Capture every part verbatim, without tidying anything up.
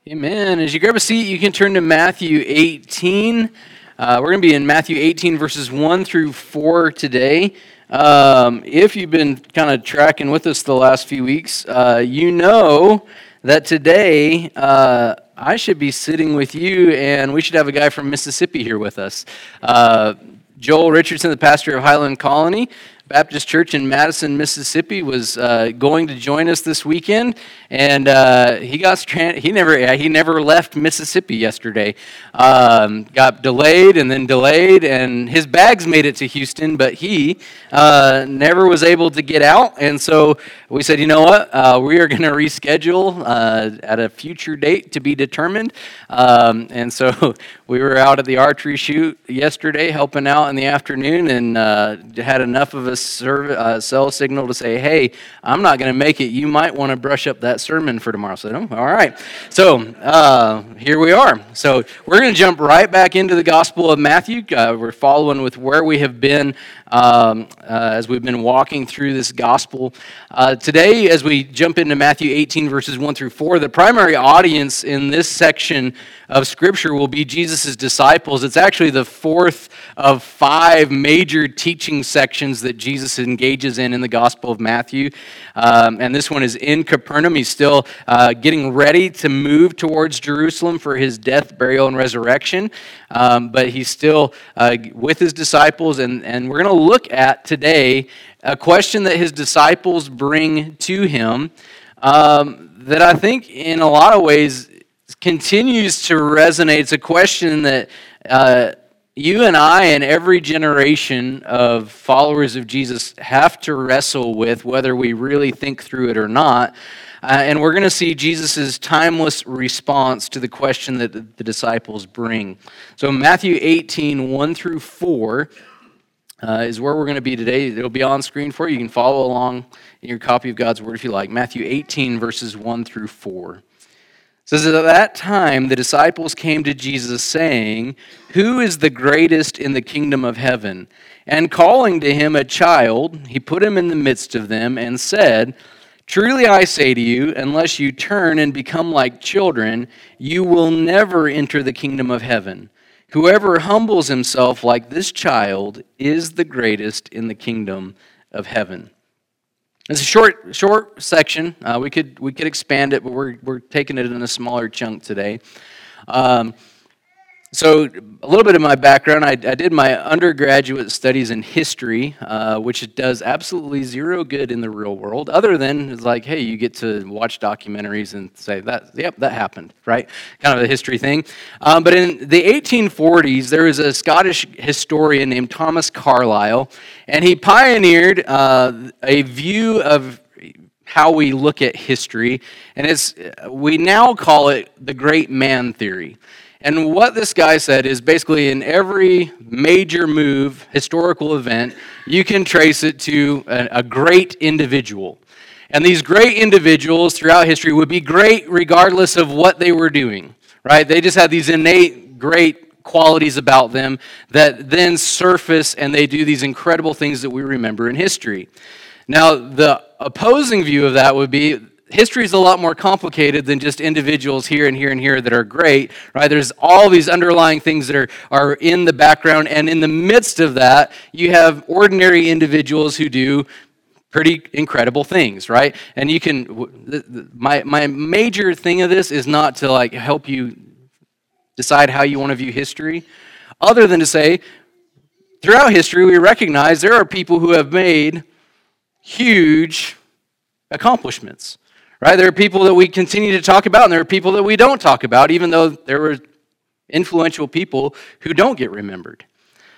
Amen. As you grab a seat, you can turn to Matthew eighteen. Uh, we're going to be in Matthew eighteen, verses one through four today. Um, if you've been kind of tracking with us the last few weeks, uh, you know that today uh, I should be sitting with you, and we should have a guy from Mississippi here with us. Uh, Joel Richardson, the pastor of Highland Colony Baptist Church in Madison, Mississippi, was uh, going to join us this weekend, and uh, he got strand- he never he never left Mississippi yesterday. Um, got delayed and then delayed, and his bags made it to Houston, but he uh, never was able to get out. And so we said, you know what, uh, we are going to reschedule uh, at a future date to be determined. Um, and so we were out at the archery shoot yesterday, helping out in the afternoon, and uh, had enough of us serve, uh, cell signal to say, hey, I'm not going to make it. You might want to brush up that sermon for tomorrow. So, oh, all right. So uh, here we are. So we're going to jump right back into the Gospel of Matthew. Uh, we're following with where we have been um, uh, as we've been walking through this Gospel. Uh, today, as we jump into Matthew eighteen, verses one through four, the primary audience in this section of Scripture will be Jesus' disciples. It's actually the fourth of five major teaching sections that Jesus engages in in the Gospel of Matthew. Um, and this one is in Capernaum. He's still uh, getting ready to move towards Jerusalem for his death, burial, and resurrection. Um, but he's still uh, with his disciples. And, and we're going to look at today a question that his disciples bring to him um, that I think in a lot of ways continues to resonate. It's a question that uh, you and I and every generation of followers of Jesus have to wrestle with, whether we really think through it or not. Uh, and we're going to see Jesus' timeless response to the question that the, the disciples bring. So Matthew eighteen, one through four uh, is where we're going to be today. It'll be on screen for you. You can follow along in your copy of God's Word if you like. Matthew eighteen, verses one through four. It says, at that time, the disciples came to Jesus, saying, who is the greatest in the kingdom of heaven? And calling to him a child, he put him in the midst of them and said, truly I say to you, unless you turn and become like children, you will never enter the kingdom of heaven. Whoever humbles himself like this child is the greatest in the kingdom of heaven. It's a short, short section. Uh, we could we could expand it, but we're we're taking it in a smaller chunk today. Um, so, a little bit of my background: I, I did my undergraduate studies in history, uh, which does absolutely zero good in the real world, other than it's like, hey, you get to watch documentaries and say that, yep, that happened, right? Kind of a history thing. Um, but in the eighteen forties, there was a Scottish historian named Thomas Carlyle, and he pioneered uh, a view of how we look at history, and it's we now call it the great man theory. And what this guy said is basically in every major move, historical event, you can trace it to a, a great individual. And these great individuals throughout history would be great regardless of what they were doing, right? They just had these innate great qualities about them that then surface and they do these incredible things that we remember in history. Now, the opposing view of that would be history is a lot more complicated than just individuals here and here and here that are great, right? There's all these underlying things that are, are in the background, and in the midst of that, you have ordinary individuals who do pretty incredible things, right? And you can, my my major thing of this is not to like help you decide how you want to view history, other than to say, throughout history, we recognize there are people who have made huge accomplishments. Right? There are people that we continue to talk about, and there are people that we don't talk about, even though there were influential people who don't get remembered.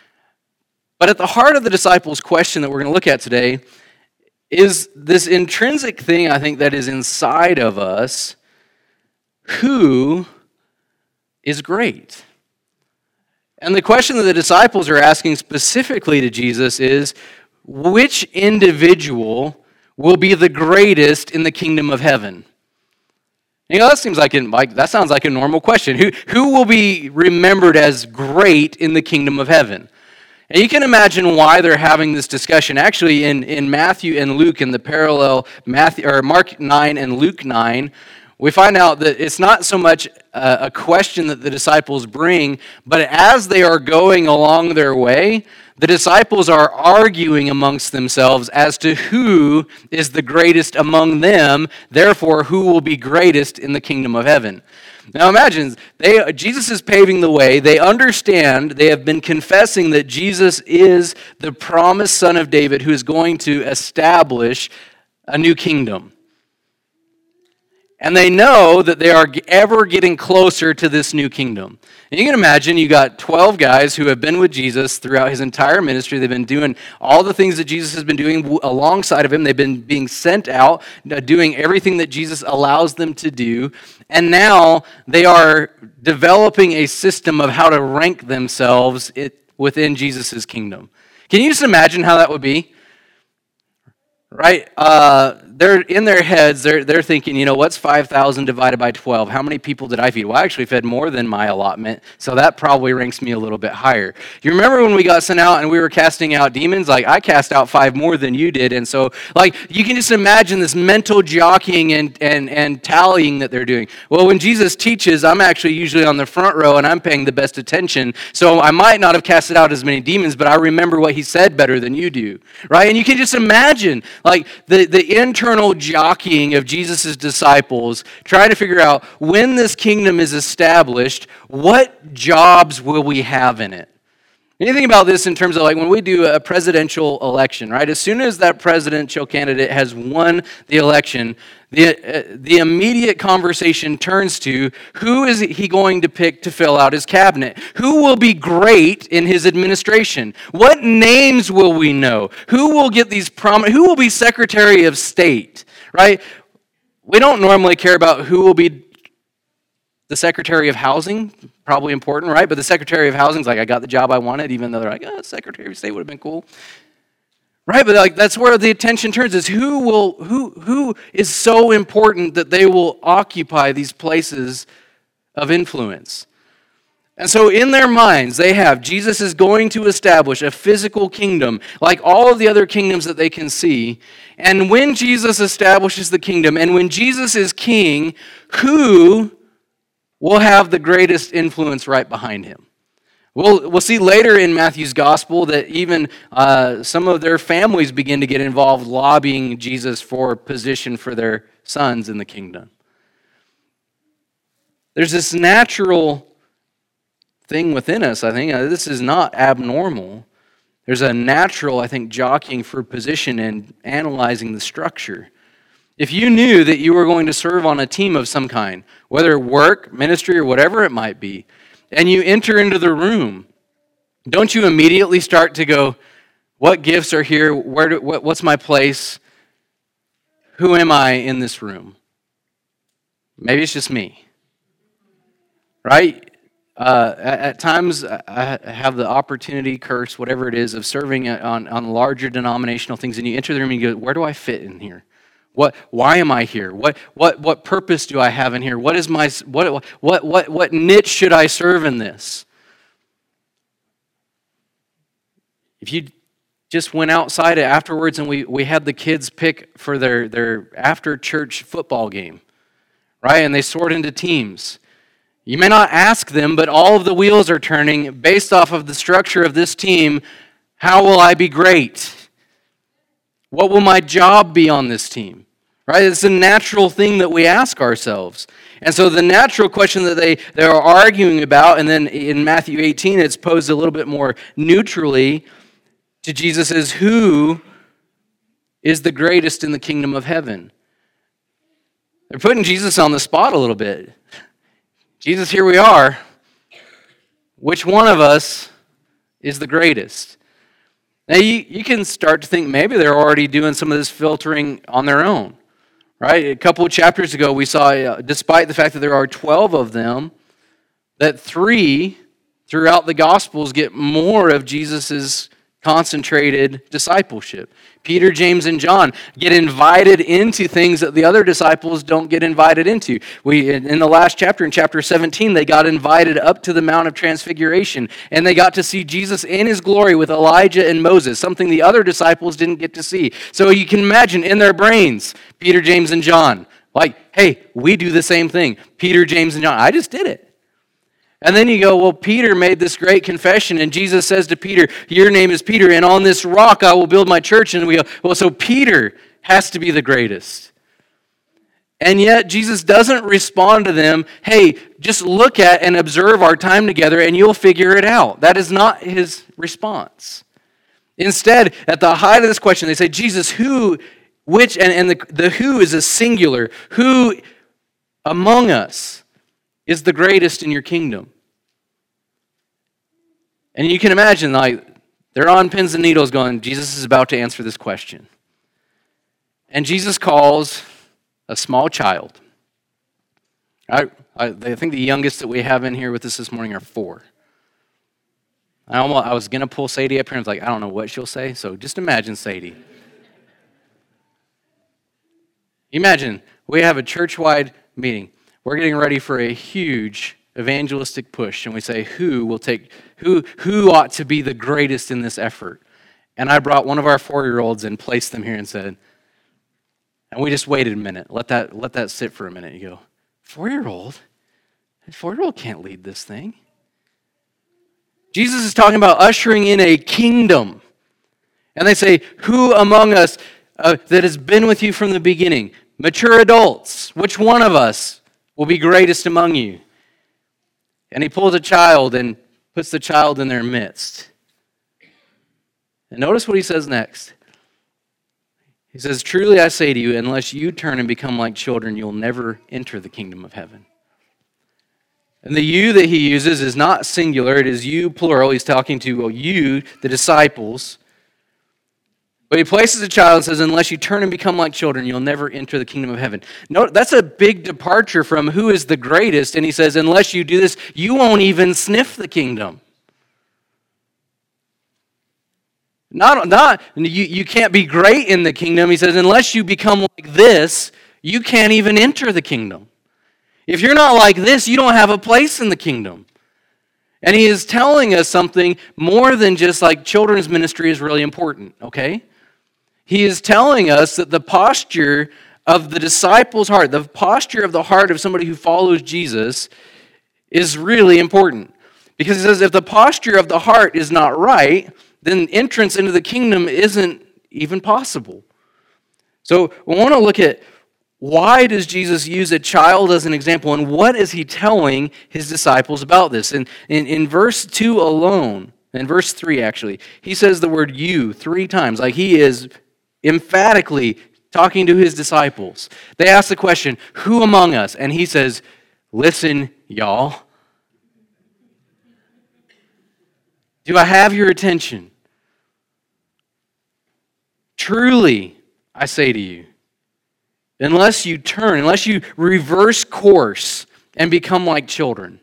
But at the heart of the disciples' question that we're going to look at today is this intrinsic thing, I think, that is inside of us. Who is great? And the question that the disciples are asking specifically to Jesus is, which individual will be the greatest in the kingdom of heaven? You know, that seems like, an, like that sounds like a normal question. Who who will be remembered as great in the kingdom of heaven? And you can imagine why they're having this discussion. Actually, in, in Matthew and Luke, in the parallel Matthew or Mark nine and Luke nine, we find out that it's not so much a, a question that the disciples bring, but as they are going along their way, the disciples are arguing amongst themselves as to who is the greatest among them, therefore who will be greatest in the kingdom of heaven. Now imagine, they, Jesus is paving the way. They understand, they have been confessing that Jesus is the promised son of David who is going to establish a new kingdom. And they know that they are ever getting closer to this new kingdom. And you can imagine you got twelve guys who have been with Jesus throughout his entire ministry. They've been doing all the things that Jesus has been doing alongside of him. They've been being sent out, doing everything that Jesus allows them to do. And now they are developing a system of how to rank themselves within Jesus' kingdom. Can you just imagine how that would be? Right? Uh, they're in their heads, they're, they're thinking, you know, what's five thousand divided by twelve? How many people did I feed? Well, I actually fed more than my allotment, so that probably ranks me a little bit higher. You remember when we got sent out and we were casting out demons? Like, I cast out five more than you did, and so, like, you can just imagine this mental jockeying and, and, and tallying that they're doing. Well, when Jesus teaches, I'm actually usually on the front row, and I'm paying the best attention, so I might not have casted out as many demons, but I remember what he said better than you do, right? And you can just imagine, like, the, the internal jockeying of Jesus' disciples, trying to figure out when this kingdom is established, what jobs will we have in it? And you think about this in terms of like when we do a presidential election, right? As soon as that presidential candidate has won the election, the, uh, the immediate conversation turns to who is he going to pick to fill out his cabinet? Who will be great in his administration? What names will we know? Who will get these prominent, who will be Secretary of State, right? We don't normally care about who will be the Secretary of Housing, probably important, right? But the Secretary of Housing is like, I got the job I wanted, even though they're like, oh, Secretary of State would have been cool. Right, but like that's where the attention turns, is who will who who is so important that they will occupy these places of influence. And so in their minds, they have Jesus is going to establish a physical kingdom like all of the other kingdoms that they can see. And when Jesus establishes the kingdom, and when Jesus is king, who will have the greatest influence right behind him? We'll, we'll see later in Matthew's gospel that even uh, some of their families begin to get involved lobbying Jesus for position for their sons in the kingdom. There's this natural thing within us, I think. Uh, this is not abnormal. There's a natural, I think, jockeying for position and analyzing the structure. If you knew that you were going to serve on a team of some kind, whether work, ministry, or whatever it might be, and you enter into the room, don't you immediately start to go, what gifts are here? Where do, what, what's my place? Who am I in this room? Maybe it's just me, right? Uh, at, at times, I have the opportunity, curse, whatever it is, of serving on, on larger denominational things, and you enter the room and you go, where do I fit in here? What? Why am I here? What? What? What purpose do I have in here? What is my? What? What? What? What niche should I serve in this? If you just went outside afterwards and we, we had the kids pick for their their after church football game, right? And they sort into teams. You may not ask them, but all of the wheels are turning based off of the structure of this team. How will I be great? What will my job be on this team? Right? It's a natural thing that we ask ourselves. And so the natural question that they, they are arguing about, and then in Matthew eighteen, it's posed a little bit more neutrally to Jesus, is who is the greatest in the kingdom of heaven? They're putting Jesus on the spot a little bit. Jesus, here we are. Which one of us is the greatest? Now, you, you can start to think maybe they're already doing some of this filtering on their own. Right? A couple of chapters ago, we saw, uh, despite the fact that there are twelve of them, that three throughout the Gospels get more of Jesus' concentrated discipleship. Peter, James, and John get invited into things that the other disciples don't get invited into. We, in the last chapter, in chapter seventeen, they got invited up to the Mount of Transfiguration, and they got to see Jesus in his glory with Elijah and Moses, something the other disciples didn't get to see. So you can imagine in their brains, Peter, James, and John, Like, hey, we do the same thing. Peter, James, and John. I just did it. And then you go, well, Peter made this great confession, and Jesus says to Peter, your name is Peter, and on this rock I will build my church. And we go, well, so Peter has to be the greatest. And yet Jesus doesn't respond to them, hey, just look at and observe our time together, and you'll figure it out. That is not his response. Instead, at the height of this question, they say, Jesus, who, which, and, and the, the who is a singular, who among us is the greatest in your kingdom? And you can imagine, like, they're on pins and needles going, Jesus is about to answer this question. And Jesus calls a small child. I, I, I think the youngest that we have in here with us this morning are four. I almost, I was going to pull Sadie up here, and I was like, I don't know what she'll say, so just imagine Sadie. Imagine, we have a church-wide meeting. We're getting ready for a huge evangelistic push, and we say, who will take, who, who ought to be the greatest in this effort? And I brought one of our four-year-olds and placed them here and said, and we just waited a minute. Let that, let that sit for a minute. You go, four-year-old? A four-year-old can't lead this thing. Jesus is talking about ushering in a kingdom. And they say, who among us uh, that has been with you from the beginning? Mature adults, which one of us will be greatest among you? And he pulls a child and puts the child in their midst. And notice what he says next. He says, truly I say to you, unless you turn and become like children, you'll never enter the kingdom of heaven. And the you that he uses is not singular, it is you plural. He's talking to well, you, the disciples. But he places a child and says, unless you turn and become like children, you'll never enter the kingdom of heaven. No, that's a big departure from who is the greatest. And he says, unless you do this, you won't even sniff the kingdom. Not, not you, you can't be great in the kingdom. He says, unless you become like this, you can't even enter the kingdom. If you're not like this, you don't have a place in the kingdom. And he is telling us something more than just like children's ministry is really important, okay? He is telling us that the posture of the disciples' heart, the posture of the heart of somebody who follows Jesus is really important. Because he says if the posture of the heart is not right, then entrance into the kingdom isn't even possible. So we want to look at why does Jesus use a child as an example, and what is he telling his disciples about this? And in, in verse two alone, in verse three actually, he says the word you three times, like he is emphatically talking to his disciples. They ask the question, who among us? And he says, listen, y'all. Do I have your attention? Truly, I say to you, unless you turn, unless you reverse course and become like children.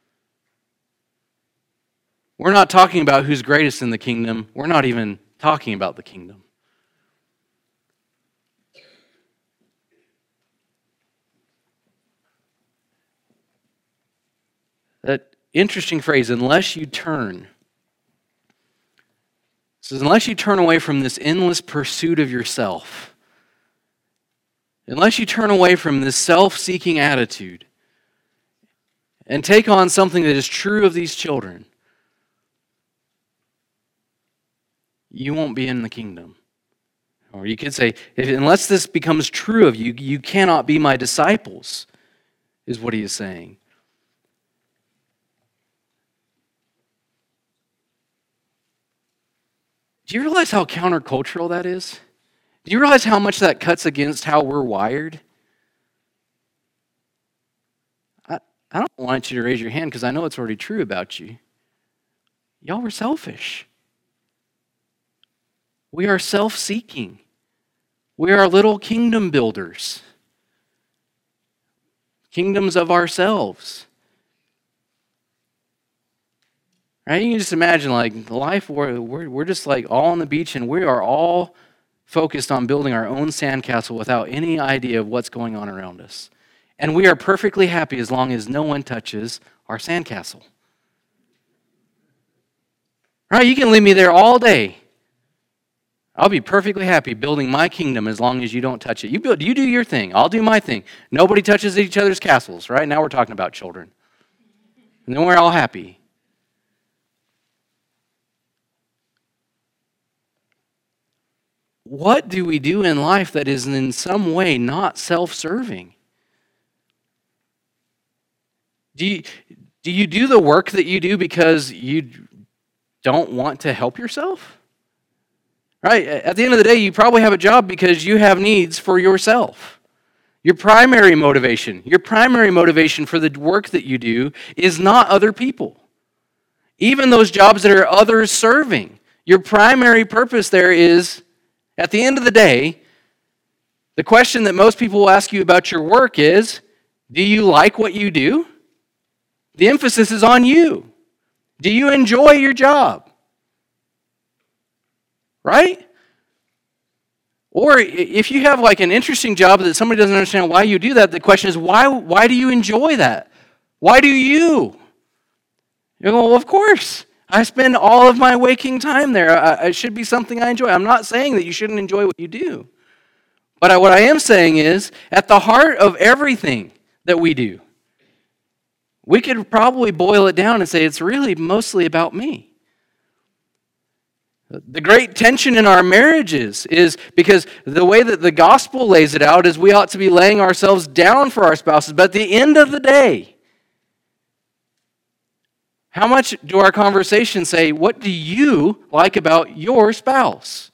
We're not talking about who's greatest in the kingdom. We're not even talking about the kingdom. That interesting phrase, unless you turn. It says, unless you turn away from this endless pursuit of yourself, unless you turn away from this self-seeking attitude and take on something that is true of these children, you won't be in the kingdom. Or you could say, if, unless this becomes true of you, you cannot be my disciples, is what he is saying. Do you realize how countercultural that is? Do you realize how much that cuts against how we're wired? I, I don't want you to raise your hand because I know it's already true about you. Y'all were selfish. We are self-seeking. We are little kingdom builders. Kingdoms of ourselves. Right? You can just imagine like life where we're, we're just like all on the beach and we are all focused on building our own sandcastle without any idea of what's going on around us. And we are perfectly happy as long as no one touches our sandcastle. Right? You can leave me there all day. I'll be perfectly happy building my kingdom as long as you don't touch it. You build, you do your thing. I'll do my thing. Nobody touches each other's castles, right? Now we're talking about children. And then we're all happy. What do we do in life that is in some way not self-serving? Do you, do you do the work that you do because you don't want to help yourself? Right? At the end of the day, you probably have a job because you have needs for yourself. Your primary motivation, your primary motivation for the work that you do is not other people. Even those jobs that are others serving, your primary purpose there is, at the end of the day, the question that most people will ask you about your work is, do you like what you do? The emphasis is on you. Do you enjoy your job? Right? Or if you have like an interesting job that somebody doesn't understand why you do that, the question is, why, why do you enjoy that? Why do you? You go, well, of course. I spend all of my waking time there. I, it should be something I enjoy. I'm not saying that you shouldn't enjoy what you do. But I, what I am saying is, at the heart of everything that we do, we could probably boil it down and say it's really mostly about me. The great tension in our marriages is because the way that the gospel lays it out is we ought to be laying ourselves down for our spouses. But at the end of the day, how much do our conversations say, what do you like about your spouse?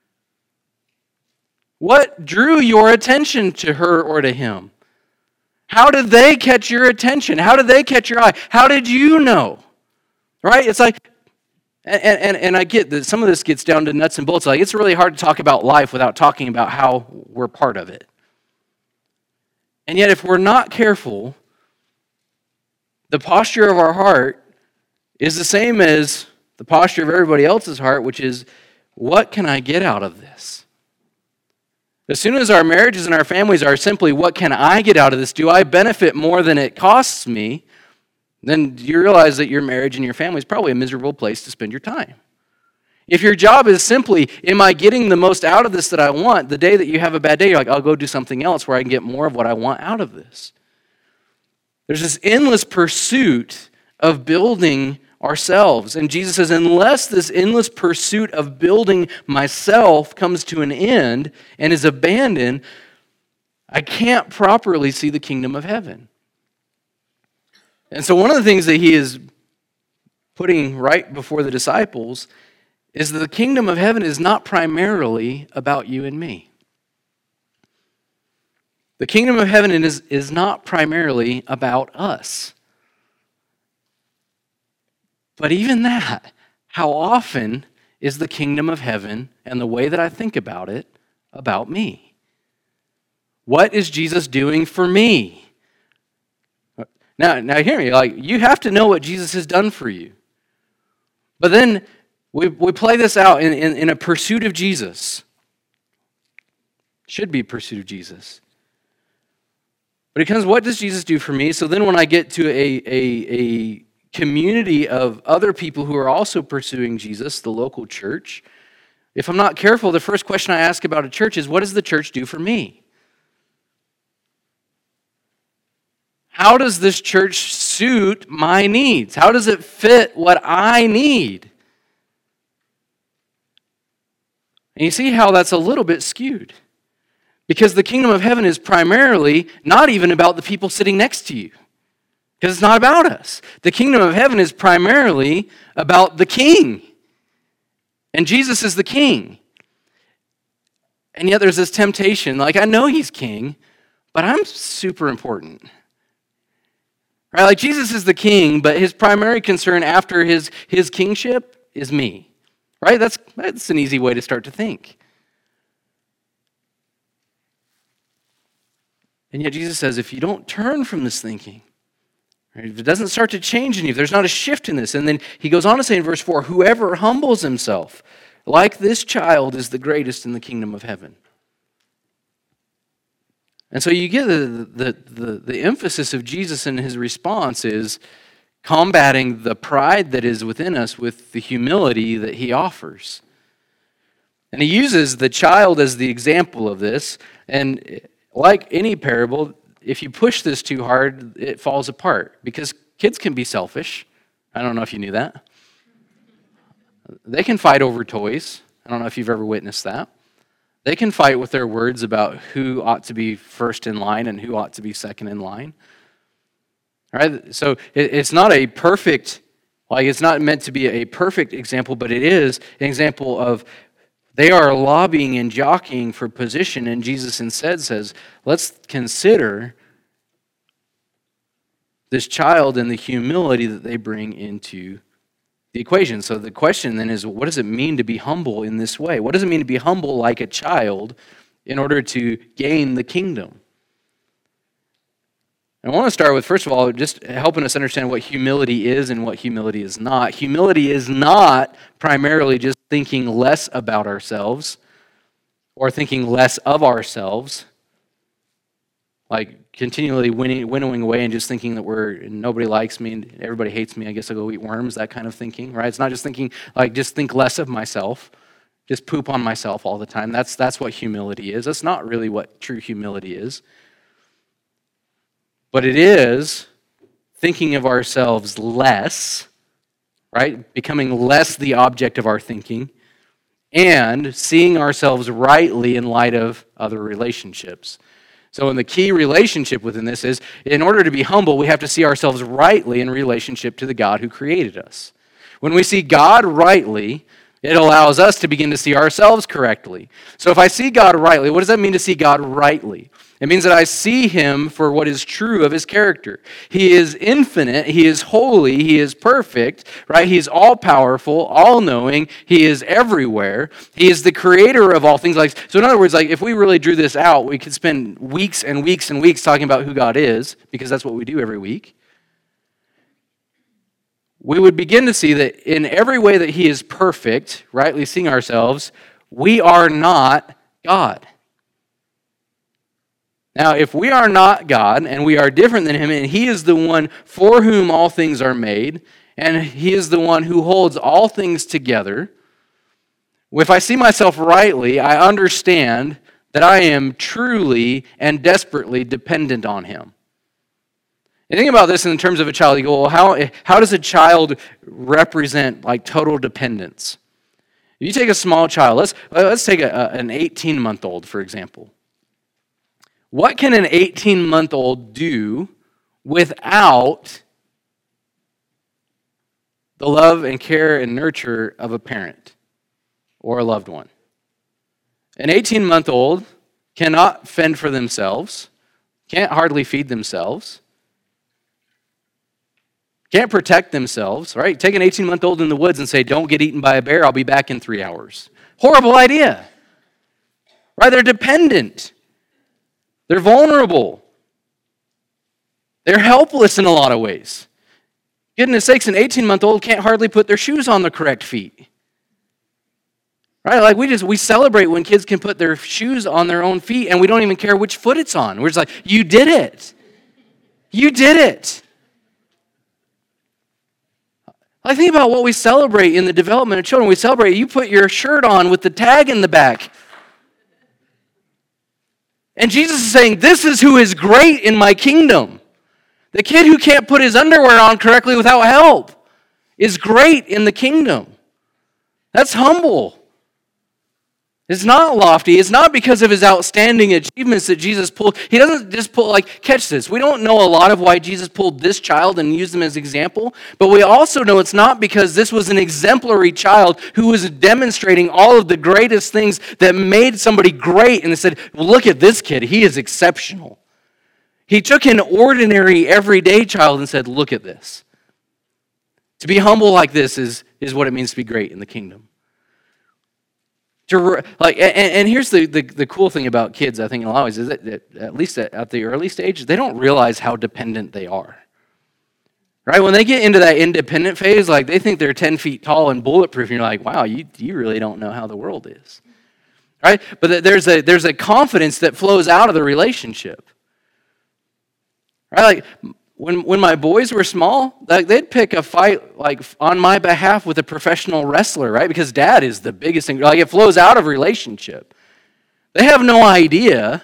What drew your attention to her or to him? How did they catch your attention? How did they catch your eye? How did you know? Right? It's like, and, and, and I get that some of this gets down to nuts and bolts. Like, it's really hard to talk about life without talking about how we're part of it. And yet, if we're not careful, the posture of our heart is the same as the posture of everybody else's heart, which is, what can I get out of this? As soon as our marriages and our families are simply, what can I get out of this? Do I benefit more than it costs me? Then you realize that your marriage and your family is probably a miserable place to spend your time. If your job is simply, am I getting the most out of this that I want? The day that you have a bad day, you're like, I'll go do something else where I can get more of what I want out of this. There's this endless pursuit of building ourselves. And Jesus says, unless this endless pursuit of building myself comes to an end and is abandoned, I can't properly see the kingdom of heaven. And so one of the things that he is putting right before the disciples is that the kingdom of heaven is not primarily about you and me. The kingdom of heaven is, is not primarily about us. But even that, how often is the kingdom of heaven and the way that I think about it about me? What is Jesus doing for me? Now, now hear me, like, you have to know what Jesus has done for you. But then we, we play this out in, in, in a pursuit of Jesus. Should be pursuit of Jesus. But it comes, what does Jesus do for me? So then when I get to a, a, a community of other people who are also pursuing Jesus, the local church, if I'm not careful, the first question I ask about a church is, what does the church do for me? How does this church suit my needs? How does it fit what I need? And you see how that's a little bit skewed. Because the kingdom of heaven is primarily not even about the people sitting next to you. Because it's not about us. The kingdom of heaven is primarily about the king. And Jesus is the king. And yet there's this temptation, like, I know he's king, but I'm super important. Right? Like, Jesus is the king, but his primary concern after his, his kingship is me. Right? That's, that's an easy way to start to think. And yet Jesus says, if you don't turn from this thinking, right, if it doesn't start to change in you, if there's not a shift in this, and then he goes on to say in verse four, whoever humbles himself like this child is the greatest in the kingdom of heaven. And so you get the, the, the, the emphasis of Jesus in his response is combating the pride that is within us with the humility that he offers. And he uses the child as the example of this. And like any parable, if you push this too hard, it falls apart because kids can be selfish. I don't know if you knew that. They can fight over toys. I don't know if you've ever witnessed that. They can fight with their words about who ought to be first in line and who ought to be second in line. All right? So it's not a perfect, like it's not meant to be a perfect example, but it is an example of they are lobbying and jockeying for position, and Jesus instead says, let's consider this child and the humility that they bring into the equation. So the question then is, what does it mean to be humble in this way? What does it mean to be humble like a child in order to gain the kingdom? And I want to start with, first of all, just helping us understand what humility is and what humility is not. Humility is not primarily just thinking less about ourselves or thinking less of ourselves, like continually winning, winnowing away and just thinking that we're nobody likes me and everybody hates me, I guess I'll go eat worms, that kind of thinking, right? It's not just thinking, like, just think less of myself, just poop on myself all the time. That's, that's what humility is. That's not really what true humility is. But it is thinking of ourselves less, right? Becoming less the object of our thinking, and seeing ourselves rightly in light of other relationships. So in the key relationship within this is, in order to be humble, we have to see ourselves rightly in relationship to the God who created us. When we see God rightly, it allows us to begin to see ourselves correctly. So if I see God rightly, what does that mean to see God rightly? It means that I see him for what is true of his character. He is infinite, he is holy, he is perfect, right? He is all-powerful, all-knowing, he is everywhere. He is the creator of all things. Like so in other words, like if we really drew this out, we could spend weeks and weeks and weeks talking about who God is, because that's what we do every week. We would begin to see that in every way that he is perfect, rightly seeing ourselves, we are not God. Now, if we are not God, and we are different than him, and he is the one for whom all things are made, and he is the one who holds all things together, if I see myself rightly, I understand that I am truly and desperately dependent on him. And think about this in terms of a child. You go, well, how, how does a child represent like total dependence? If you take a small child, let's, let's take a, a, an eighteen-month-old, for example. What can an eighteen-month-old do without the love and care and nurture of a parent or a loved one? An eighteen-month-old cannot fend for themselves, can't hardly feed themselves, can't protect themselves, right? Take an eighteen-month-old in the woods and say, don't get eaten by a bear, I'll be back in three hours. Horrible idea, right? They're dependent. They're vulnerable. They're helpless in a lot of ways. Goodness sakes, an eighteen-month-old can't hardly put their shoes on the correct feet. Right? Like we just, we celebrate when kids can put their shoes on their own feet and we don't even care which foot it's on. We're just like, you did it. You did it. I think about what we celebrate in the development of children. We celebrate, you put your shirt on with the tag in the back. And Jesus is saying, this is who is great in my kingdom. The kid who can't put his underwear on correctly without help is great in the kingdom. That's humble. It's not lofty. It's not because of his outstanding achievements that Jesus pulled. He doesn't just pull, like, catch this. We don't know a lot of why Jesus pulled this child and used him as an example, but we also know it's not because this was an exemplary child who was demonstrating all of the greatest things that made somebody great, and they said, well, look at this kid. He is exceptional. He took an ordinary, everyday child and said, look at this. To be humble like this is, is what it means to be great in the kingdom. To, like, and, and here's the, the, the cool thing about kids, I think, in a lot of ways, is that, that at least at, at the early stage, they don't realize how dependent they are. Right? When they get into that independent phase, like they think they're ten feet tall and bulletproof, and you're like, wow, you, you really don't know how the world is. Right? But there's a, there's a confidence that flows out of the relationship. Right? Like, When when my boys were small, like they'd pick a fight like on my behalf with a professional wrestler, right? Because dad is the biggest thing. Like it flows out of relationship. They have no idea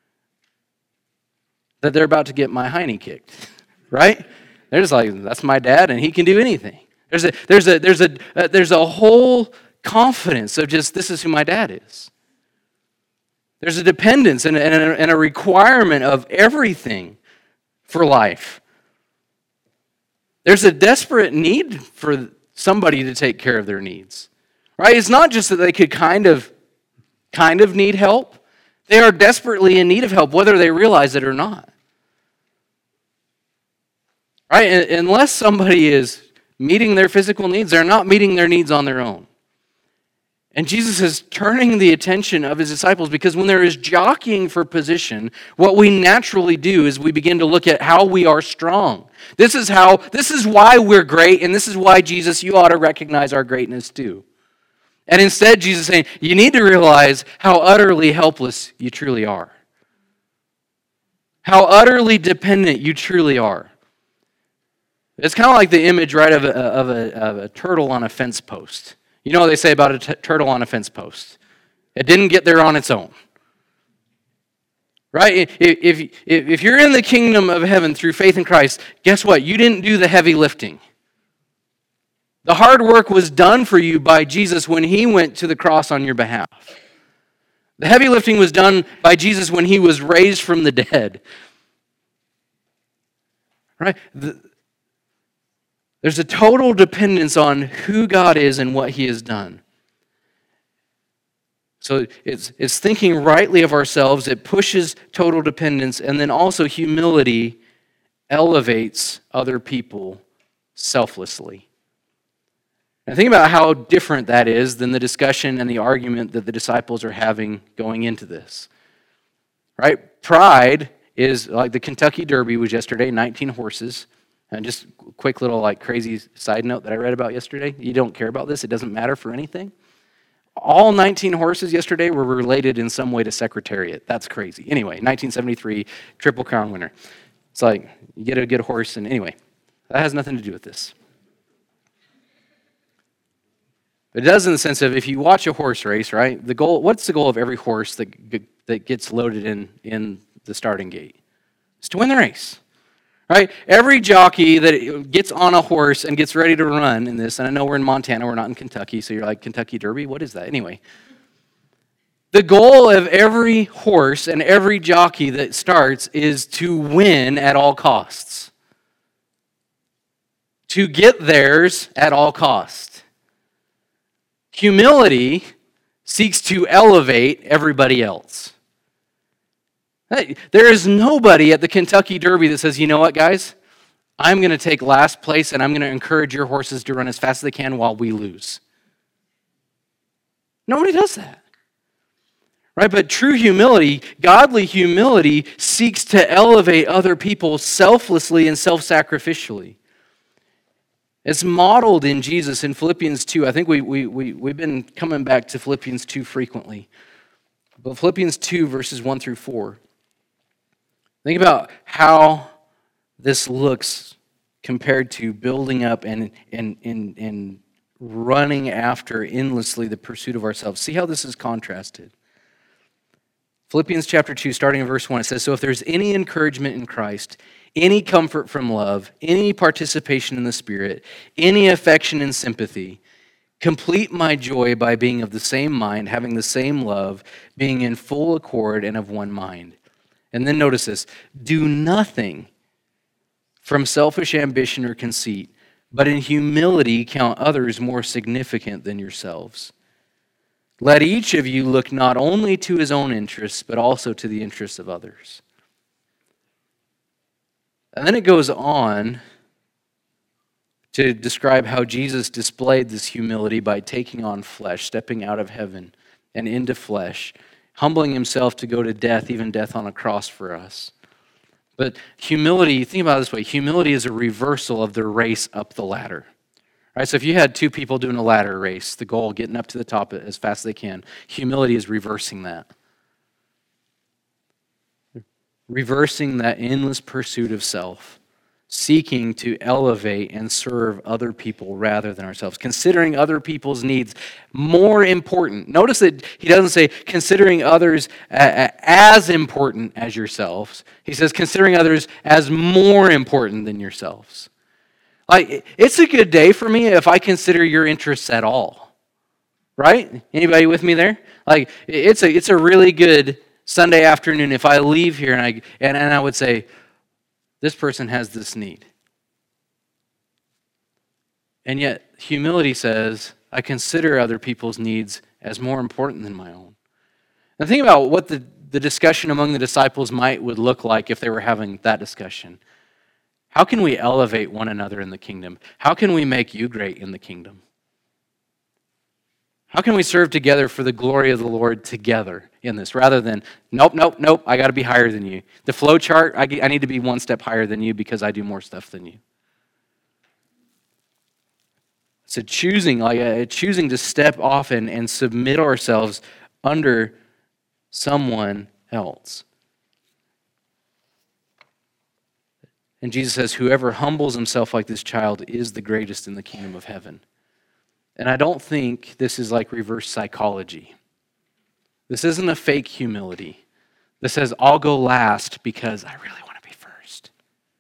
that they're about to get my hiney kicked, right? They're just like, that's my dad, and he can do anything. There's a there's a there's a uh, there's a whole confidence of just this is who my dad is. There's a dependence and, and, a, and a requirement of everything for life. There's a desperate need for somebody to take care of their needs, right? It's not just that they could kind of, kind of need help. They are desperately in need of help, whether they realize it or not, right? And unless somebody is meeting their physical needs, they're not meeting their needs on their own. And Jesus is turning the attention of his disciples because when there is jockeying for position, what we naturally do is we begin to look at how we are strong. This is how, this is why we're great, and this is why, Jesus, you ought to recognize our greatness too. And instead, Jesus is saying, you need to realize how utterly helpless you truly are. How utterly dependent you truly are. It's kind of like the image, right, of a, of a, of a turtle on a fence post. You know what they say about a t- turtle on a fence post? It didn't get there on its own. Right? If, if, if you're in the kingdom of heaven through faith in Christ, guess what? You didn't do the heavy lifting. The hard work was done for you by Jesus when he went to the cross on your behalf. The heavy lifting was done by Jesus when he was raised from the dead. Right? The, There's a total dependence on who God is and what he has done. So it's, it's thinking rightly of ourselves, it pushes total dependence, and then also humility elevates other people selflessly. And think about how different that is than the discussion and the argument that the disciples are having going into this. Right? Pride is like the Kentucky Derby was yesterday, nineteen horses. And just a quick little like crazy side note that I read about yesterday. You don't care about this. It doesn't matter for anything. All nineteen horses yesterday were related in some way to Secretariat. That's crazy. Anyway, nineteen seventy-three Triple Crown winner. It's like you get a good horse and anyway, that has nothing to do with this. It does in the sense of if you watch a horse race, right? The goal, what's the goal of every horse that, that gets loaded in, in the starting gate? It's to win the race. Right? Every jockey that gets on a horse and gets ready to run in this, and I know we're in Montana, we're not in Kentucky, so you're like, Kentucky Derby? What is that? Anyway, the goal of every horse and every jockey that starts is to win at all costs. To get theirs at all costs. Humility seeks to elevate everybody else. There is nobody at the Kentucky Derby that says, you know what, guys? I'm going to take last place and I'm going to encourage your horses to run as fast as they can while we lose. Nobody does that. Right? But true humility, godly humility, seeks to elevate other people selflessly and self-sacrificially. It's modeled in Jesus in Philippians two. I think we, we, we, we've been coming back to Philippians two frequently. But Philippians two, verses one through four. Think about how this looks compared to building up and, and, and, and running after endlessly the pursuit of ourselves. See how this is contrasted. Philippians chapter two, starting in verse one, it says, so if there's any encouragement in Christ, any comfort from love, any participation in the Spirit, any affection and sympathy, complete my joy by being of the same mind, having the same love, being in full accord and of one mind. And then notice this, do nothing from selfish ambition or conceit, but in humility count others more significant than yourselves. Let each of you look not only to his own interests, but also to the interests of others. And then it goes on to describe how Jesus displayed this humility by taking on flesh, stepping out of heaven and into flesh, humbling himself to go to death, even death on a cross for us. But humility, think about it this way, humility is a reversal of the race up the ladder. Right? So if you had two people doing a ladder race, the goal, getting up to the top as fast as they can, humility is reversing that. Reversing that endless pursuit of self seeking to elevate and serve other people rather than ourselves, considering other people's needs more important. Notice that he doesn't say considering others as important as yourselves. He says considering others as more important than yourselves. Like, it's a good day for me if I consider your interests at all. Right? Anybody with me there? Like, it's a it's a really good Sunday afternoon if I leave here and I and, and I would say, this person has this need. And yet, humility says, I consider other people's needs as more important than my own. Now think about what the, the discussion among the disciples might would look like if they were having that discussion. How can we elevate one another in the kingdom? How can we make you great in the kingdom? How can we serve together for the glory of the Lord together in this, rather than, nope, nope, nope, I got to be higher than you. The flow chart, I, I need to be one step higher than you because I do more stuff than you. So choosing, like uh, choosing to step off and, and submit ourselves under someone else. And Jesus says, whoever humbles himself like this child is the greatest in the kingdom of heaven. And I don't think this is like reverse psychology. This isn't a fake humility. This says, I'll go last because I really want to be first.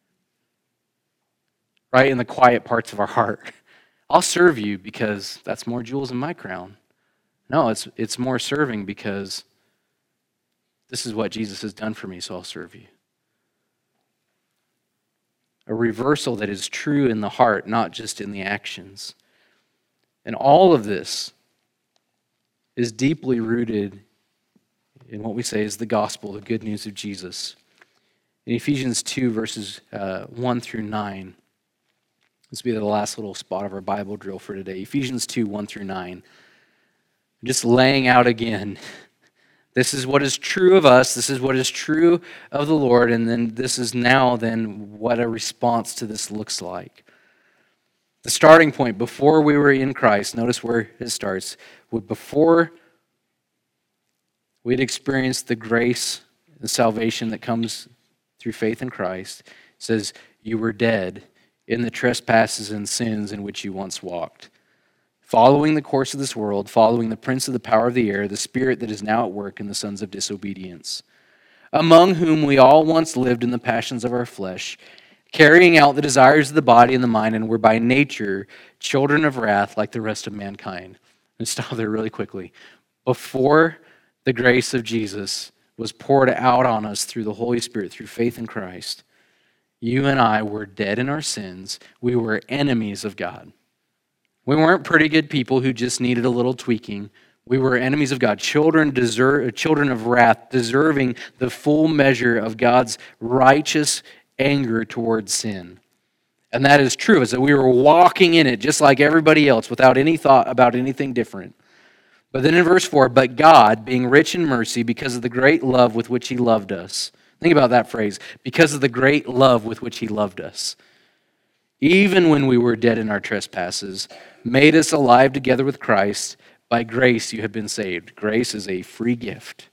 Right? In the quiet parts of our heart. I'll serve you because that's more jewels in my crown. No, it's it's more serving because this is what Jesus has done for me, so I'll serve you. A reversal that is true in the heart, not just in the actions. And all of this is deeply rooted in what we say is the gospel, the good news of Jesus. In Ephesians two, verses uh, one through nine, this will be the last little spot of our Bible drill for today. Ephesians two, one through nine. Just laying out again, this is what is true of us, this is what is true of the Lord, and then this is now then what a response to this looks like. The starting point, before we were in Christ, notice where it starts. Before we had experienced the grace, the salvation that comes through faith in Christ, it says, you were dead in the trespasses and sins in which you once walked, following the course of this world, following the prince of the power of the air, the spirit that is now at work in the sons of disobedience, among whom we all once lived in the passions of our flesh, carrying out the desires of the body and the mind, and were by nature children of wrath like the rest of mankind. And stop there really quickly. Before the grace of Jesus was poured out on us through the Holy Spirit, through faith in Christ, you and I were dead in our sins. We were enemies of God. We weren't pretty good people who just needed a little tweaking. We were enemies of God, children deserve, children of wrath, deserving the full measure of God's righteous anger towards sin. And that is true, is that we were walking in it just like everybody else without any thought about anything different. But then in verse four, but God, being rich in mercy because of the great love with which he loved us. Think about that phrase, because of the great love with which he loved us. Even when we were dead in our trespasses, made us alive together with Christ. By grace you have been saved. Grace is a free gift.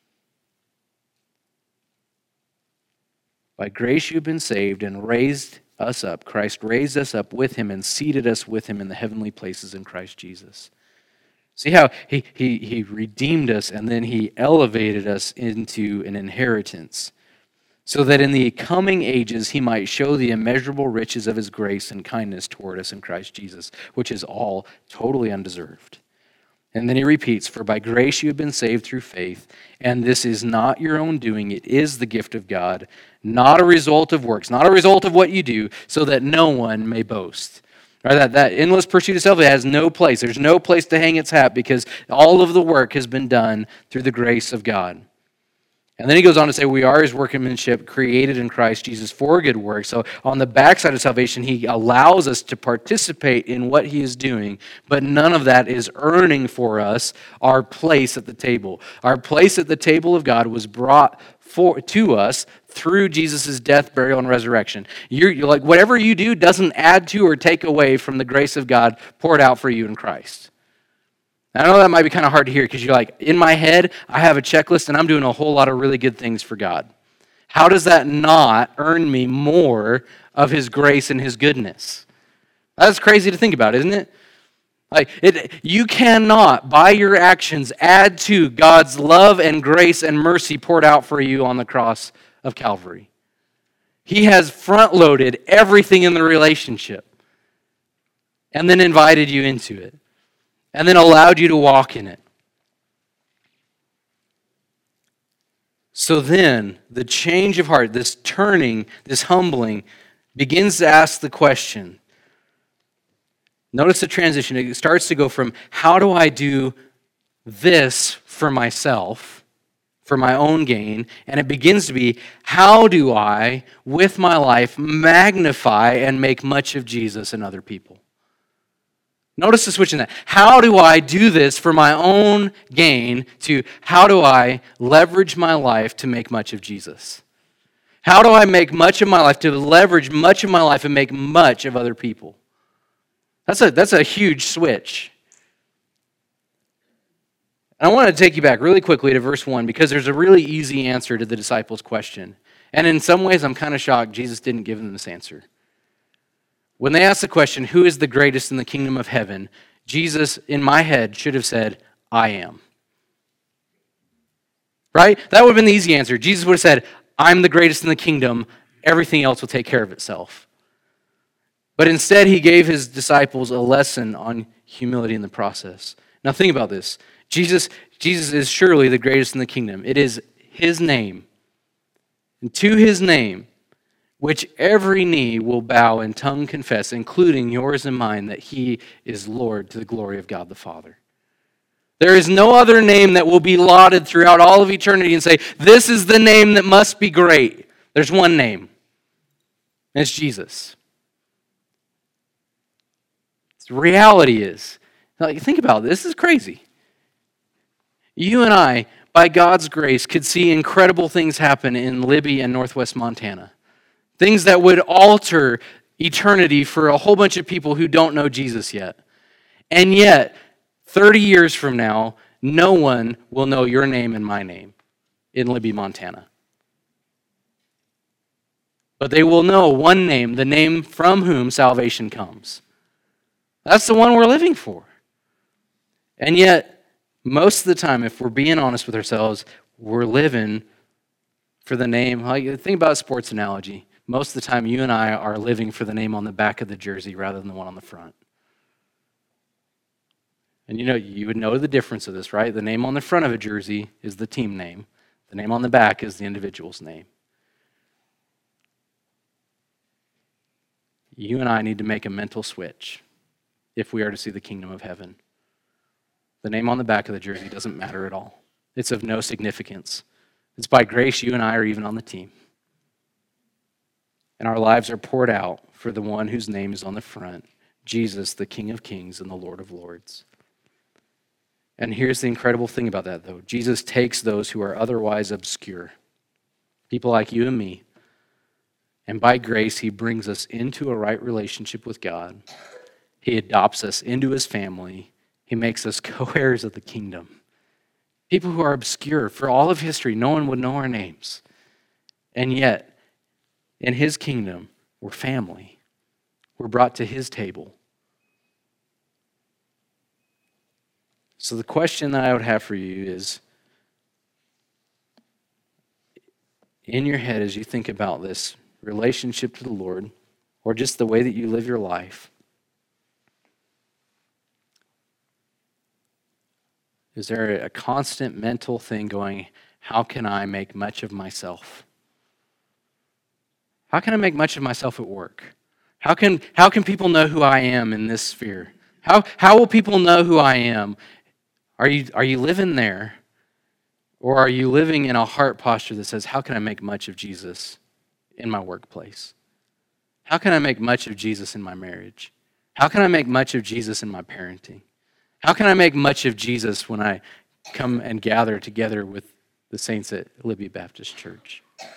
By grace you've been saved and raised us up. Christ raised us up with him and seated us with him in the heavenly places in Christ Jesus. See how he, he, he redeemed us and then he elevated us into an inheritance so that in the coming ages he might show the immeasurable riches of his grace and kindness toward us in Christ Jesus, which is all totally undeserved. And then he repeats, for by grace you have been saved through faith, and this is not your own doing, it is the gift of God, not a result of works, not a result of what you do, so that no one may boast. Right? That, that endless pursuit of self, it has no place. There's no place to hang its hat because all of the work has been done through the grace of God. And then he goes on to say, we are his workmanship created in Christ Jesus for good works. So on the backside of salvation, he allows us to participate in what he is doing, but none of that is earning for us our place at the table. Our place at the table of God was brought for, to us through Jesus' death, burial, and resurrection. You're, you're like, whatever you do doesn't add to or take away from the grace of God poured out for you in Christ. I know that might be kind of hard to hear because you're like, in my head, I have a checklist and I'm doing a whole lot of really good things for God. How does that not earn me more of his grace and his goodness. That's crazy to think about, isn't it? Like it, you cannot, by your actions, add to God's love and grace and mercy poured out for you on the cross of Calvary. He has front-loaded everything in the relationship and then invited you into it and then allowed you to walk in it. So then, the change of heart, this turning, this humbling, begins to ask the question. Notice the transition. It starts to go from, how do I do this for myself, for my own gain? And it begins to be, how do I, with my life, magnify and make much of Jesus and other people? Notice the switch in that. How do I do this for my own gain to how do I leverage my life to make much of Jesus? How do I make much of my life to leverage much of my life and make much of other people? That's a, that's a huge switch. And I want to take you back really quickly to verse one because there's a really easy answer to the disciples' question. And in some ways, I'm kind of shocked Jesus didn't give them this answer. When they asked the question, who is the greatest in the kingdom of heaven? Jesus, in my head, should have said, I am. Right? That would have been the easy answer. Jesus would have said, I'm the greatest in the kingdom. Everything else will take care of itself. But instead, he gave his disciples a lesson on humility in the process. Now think about this. Jesus, Jesus is surely the greatest in the kingdom. It is his name. And to his name, which every knee will bow and tongue confess, including yours and mine, that he is Lord to the glory of God the Father. There is no other name that will be lauded throughout all of eternity and say, this is the name that must be great. There's one name, and it's Jesus. The reality is, like, think about it, this is crazy. You and I, by God's grace, could see incredible things happen in Libby and Northwest Montana. Things that would alter eternity for a whole bunch of people who don't know Jesus yet. And yet, thirty years from now, no one will know your name and my name in Libby, Montana. But they will know one name, the name from whom salvation comes. That's the one we're living for. And yet, most of the time, if we're being honest with ourselves, we're living for the name. Like, think about a sports analogy. Most of the time, you and I are living for the name on the back of the jersey rather than the one on the front. And you know, you would know the difference of this, right? The name on the front of a jersey is the team name. The name on the back is the individual's name. You and I need to make a mental switch if we are to see the kingdom of heaven. The name on the back of the jersey doesn't matter at all. It's of no significance. It's by grace you and I are even on the team. And our lives are poured out for the one whose name is on the front, Jesus, the King of Kings and the Lord of Lords. And here's the incredible thing about that, though. Jesus takes those who are otherwise obscure, people like you and me, and by grace, he brings us into a right relationship with God. He adopts us into his family. He makes us co-heirs of the kingdom. People who are obscure, for all of history, no one would know our names. And yet, in his kingdom, we're family. We're brought to his table. So the question that I would have for you is, in your head as you think about this relationship to the Lord, or just the way that you live your life, is there a constant mental thing going, how can I make much of myself? How can I make much of myself at work? How can, how can people know who I am in this sphere? How, how will people know who I am? Are you, are you living there? Or are you living in a heart posture that says, how can I make much of Jesus in my workplace? How can I make much of Jesus in my marriage? How can I make much of Jesus in my parenting? How can I make much of Jesus when I come and gather together with the saints at Libby Baptist Church?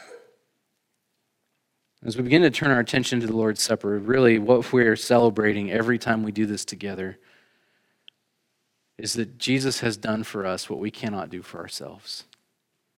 As we begin to turn our attention to the Lord's Supper, really what we're celebrating every time we do this together is that Jesus has done for us what we cannot do for ourselves.